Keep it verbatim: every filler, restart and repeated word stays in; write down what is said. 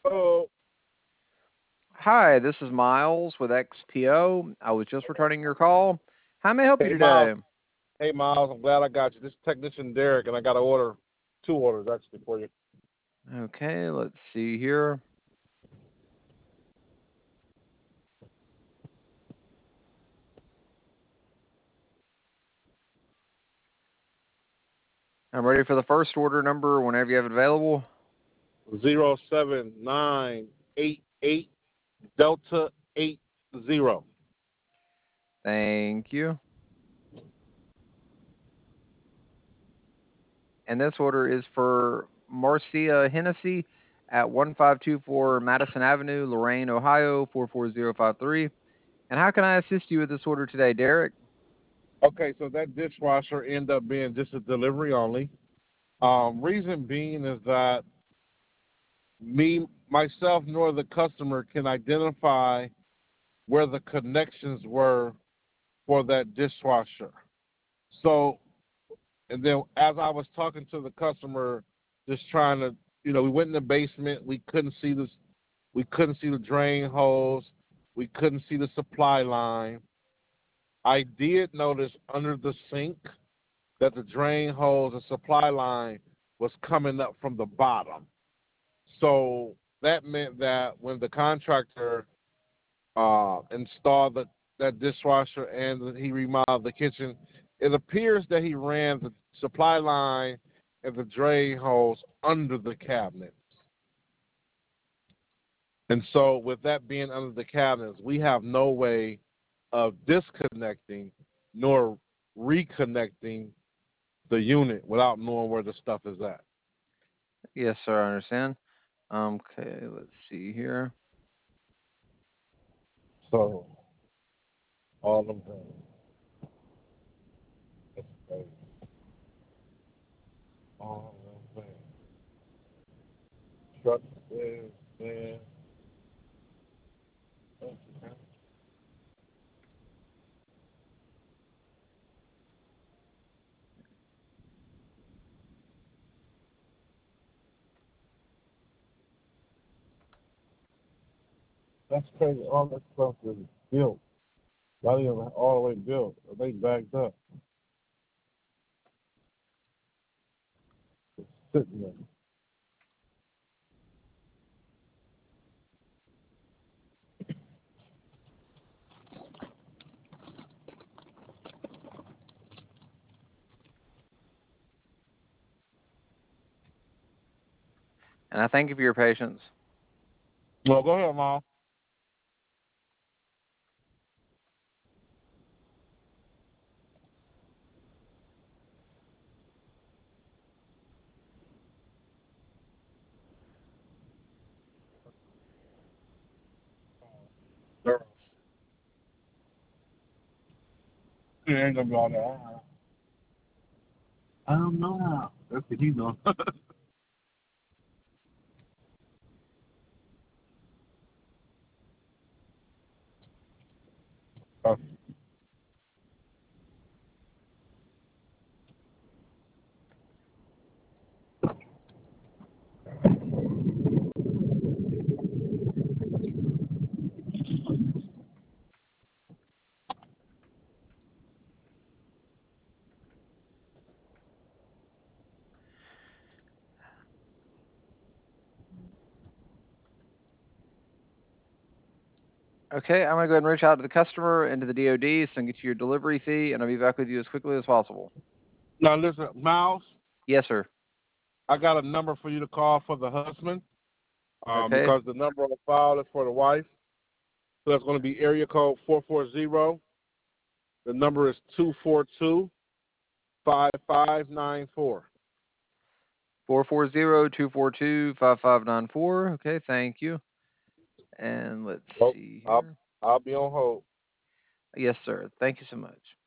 Oh, Hi, this is Miles with X P O. I was just returning your call. How may I help you hey Miles. today? Hey Miles, I'm glad I got you. This is technician Derek, and I got to order two orders actually for you. Okay, let's see here. I'm ready for the first order number whenever you have it available. Zero seven nine eight eight Delta eight zero. Thank you. And this order is for Marcia Hennessy at one five two four Madison Avenue, Lorain, Ohio four four zero five three. And how can I assist you with this order today, Derek? Okay, so that dishwasher ended up being just a delivery only. Um, reason being is that me myself nor the customer can identify where the connections were for that dishwasher. So, and then as I was talking to the customer, just trying to, you know, we went in the basement. We couldn't see this. We couldn't see the drain hose. We couldn't see the supply line. I did notice under the sink that the drain hose and supply line was coming up from the bottom. So that meant that when the contractor uh, installed the, that dishwasher and he remodeled the kitchen, it appears that he ran the supply line and the drain hose under the cabinets. And so, with that being under the cabinets, we have no way of disconnecting nor reconnecting the unit without knowing where the stuff is at. Yes, sir, I understand. Okay, let's see here. So, all them things. That's crazy. All them things. Truck is there. That's crazy. All that stuff is built. Not even all the way built. They backed up. It's sitting there. And I thank you for your patience. Well, go ahead, Mom. Girl. It ain't gonna be all that. I don't know how. That's what he's on. Okay, I'm going to go ahead and reach out to the customer and to the D O D so I can get you your delivery fee, and I'll be back with you as quickly as possible. Now listen, Miles, Yes, sir. I got a number for you to call for the husband, um, Okay. because the number on file is for the wife. So that's going to be area code four four zero. The number is two four two, five five nine four. four four zero, two four two, five five nine four. Okay, thank you. And let's Oh, see I'll, here. I'll be on hold. Yes, sir. Thank you so much.